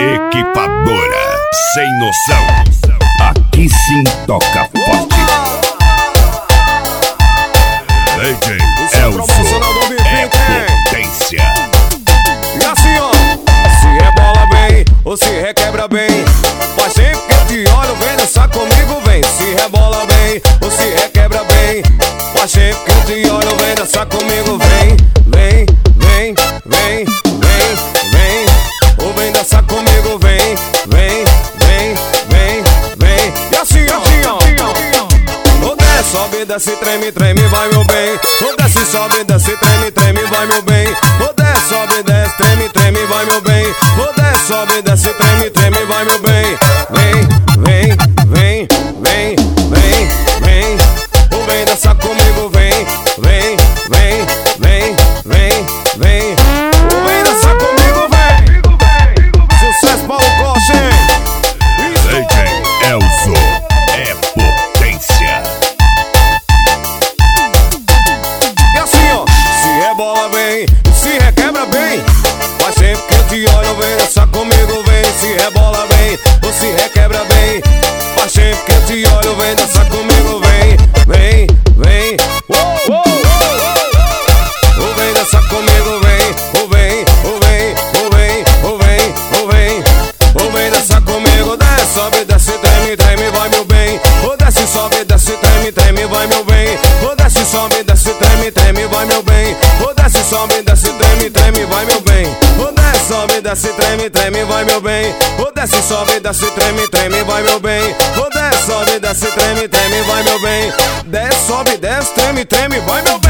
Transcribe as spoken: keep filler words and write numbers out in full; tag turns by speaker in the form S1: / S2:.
S1: Equipadora sem noção. Aqui sim toca forte. D J Elzo é potência.
S2: E assim ó, se rebola bem ou se requebra bem, faz sempre que eu te olho, vem dançar comigo, vem. Se rebola bem ou se requebra bem, faz sempre que eu te olho, vem dançar comigo, vem. Vem, vem, vem, vem, vem. Ou vem dançar comigo, vem. Vem, vem, vem, vem. E assim ó, assim ó, ou desce, sobe, desce, treme, treme, vai meu bem. Ou desce, sobe, desce, treme, treme, vai meu bem. Ou desce, sobe, desce, treme, treme, vai meu bem. Ou desce, sobe, desce, treme, treme, vai meu bem. Vem, vem, vem, vem, vem, vem. Ou vem dançar comigo, vem. Vem, vem, vem, vem, vem. Ou vem dançar comigo, vem. Sucesso Paulo Costa, hein?
S1: D J Elzo é potência.
S2: E assim ó, se rebola bem, se requebra bem, faz sempre que eu te olho, vem dançar comigo, vem. Se rebola bem, ou se requebra bem, faz sempre que eu te olho, vem dançar comigo, vem. Vem, vem, oh, oh, oh. Ou vem dançar comigo, vem. Ou vem, ou vem, ou vem, ou vem, ou vem. Ou vem dançar comigo, desce, sobe, desce, treme, treme, vai meu bem. Ou desce, sobe, desce, treme, treme, vai meu bem. Ou desce, sobe, desce, treme, treme, vai meu bem. Ou desce, sobe, desce, treme, treme, vai meu bem. Ou desce, sobe, desce, treme, treme, vai meu bem. Ou desce, sobe, desce, treme, treme, vai meu bem. Ou desce, sobe, desce, treme, treme, vai meu bem. Desce, sobe, desce, treme, treme, vai meu bem.